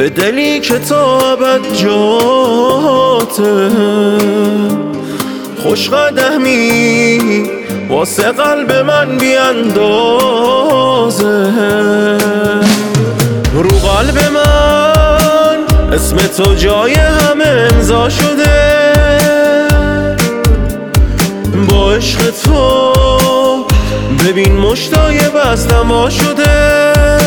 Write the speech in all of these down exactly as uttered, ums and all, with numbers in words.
به دلی که تا ابد جاته، خوش قدمی واسه قلب من بیاندازه. رو قلب من اسم تو جای همه امضا شده، با عشق تو ببین مشتای بستم وا شده.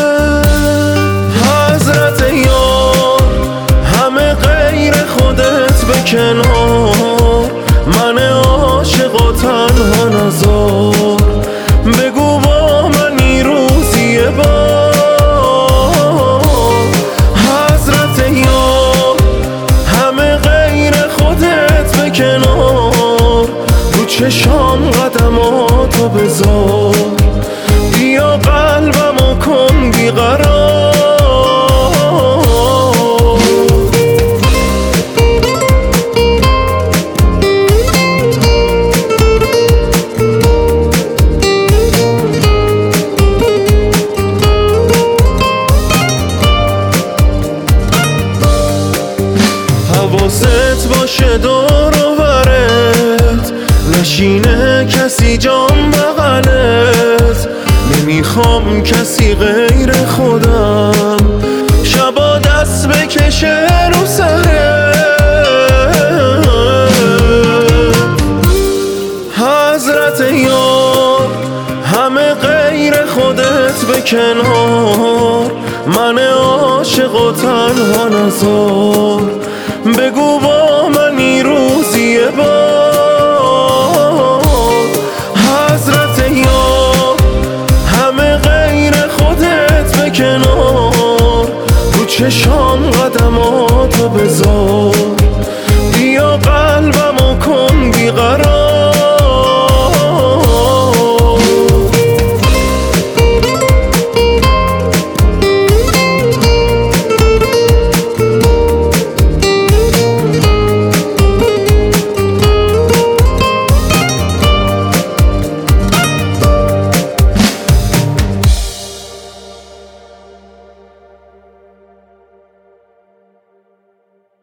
حضرت یار همه غیر خودت به کنار، من عاشق و تنها نزار. بگو با منی روزی بار. حضرت یار همه غیر خودت به کنار، رو چشام قدماتو بذار. بیا قلبمو کن بیقرار. حواست باشه دور و برت، نشینه کسی جام بغلت. نمیخوام کسی غیر خودم، شبا دست بکشه رو سرت. حضرت یار همه غیر خودت به کنار، من عاشق و تنها نزار. بگو با منی روزی بار. حضرت یار همه غیر خودت به کنار، رو چشام قدماتو بذار.